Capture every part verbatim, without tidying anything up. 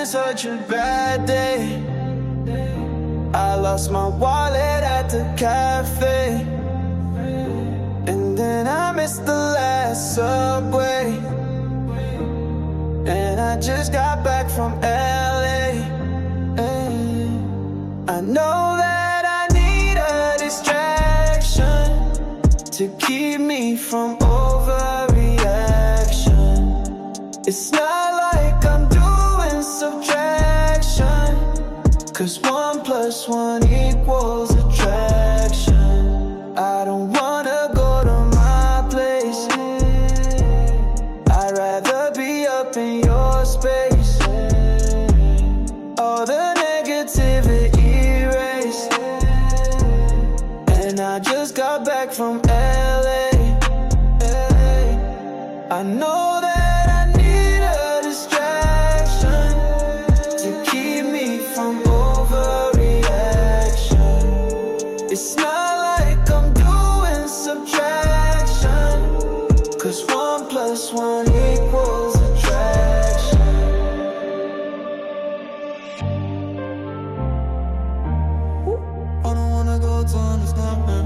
such a bad day. I lost my wallet at the cafe, and then I missed the last subway, and I just got back from L A. I know that I need a distraction to keep me from overreaction. It's not like I'm doing subtraction, 'cause one plus one equals attraction. I don't wanna go to my place, I'd rather be up in your space. All the negativity erased, and I just got back from L A. I know that I need a distraction to keep me from overreaction. It's not like I'm doing subtraction, 'cause one plus one equals attraction. I don't wanna go to understand me.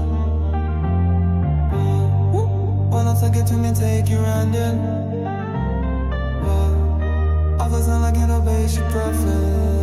When I take it to me, take you round in. All the time I can't obey your preference.